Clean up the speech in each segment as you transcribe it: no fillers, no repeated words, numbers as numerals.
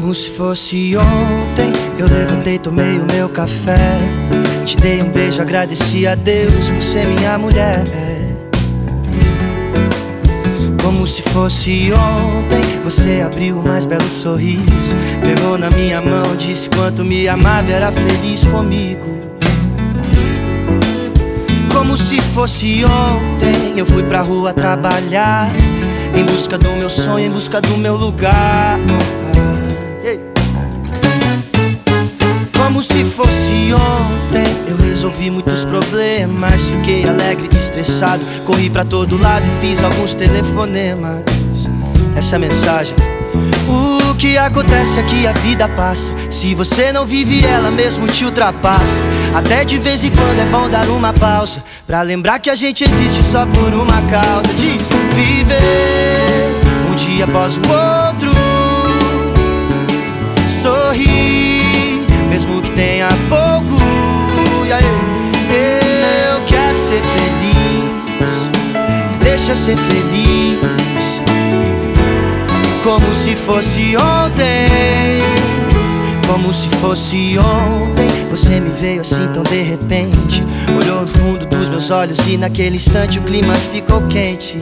Como se fosse ontem, eu levantei, tomei o meu café, te dei um beijo, agradeci a Deus por ser minha mulher. Como se fosse ontem, você abriu o mais belo sorriso, pegou na minha mão, disse quanto me amava e era feliz comigo. Como se fosse ontem, eu fui pra rua trabalhar, em busca do meu sonho, em busca do meu lugar. Como se fosse ontem, eu resolvi muitos problemas, fiquei alegre e estressado, corri pra todo lado e fiz alguns telefonemas. Essa mensagem: o que acontece é que a vida passa, se você não vive ela mesmo te ultrapassa. Até de vez em quando é bom dar uma pausa, pra lembrar que a gente existe só por uma causa. Diz: viver um dia após o outro, sorrir mesmo que tenha pouco. E aí, eu quero ser feliz, deixa eu ser feliz. Como se fosse ontem, como se fosse ontem, você me veio assim tão de repente, olhou no fundo dos meus olhos e naquele instante o clima ficou quente.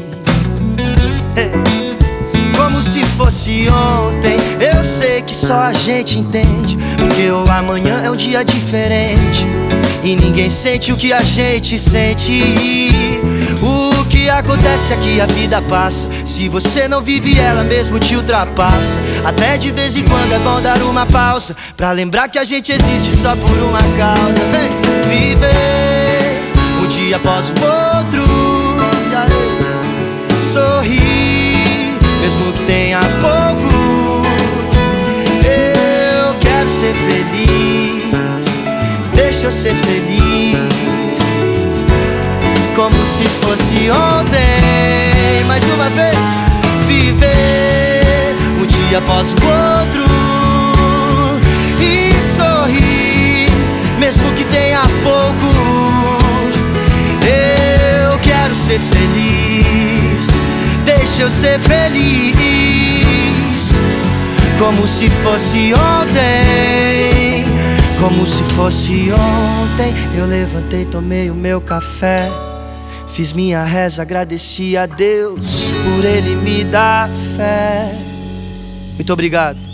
Como se fosse ontem, eu sei que só a gente entende, porque o amanhã é um dia diferente e ninguém sente o que a gente sente. O que acontece é que a vida passa, se você não vive ela mesmo te ultrapassa. Até de vez em quando é bom dar uma pausa, pra lembrar que a gente existe só por uma causa. Vem viver um dia após o outro, sorrir mesmo que tenha pouco. Eu quero ser feliz, deixa eu ser feliz. Como se fosse ontem, mais uma vez. Viver um dia após o outro e sorrir mesmo que tenha pouco. Eu quero ser feliz, deixa eu ser feliz. Como se fosse ontem, como se fosse ontem, eu levantei, tomei o meu café, fiz minha reza, agradeci a Deus por Ele me dar fé. Muito obrigado.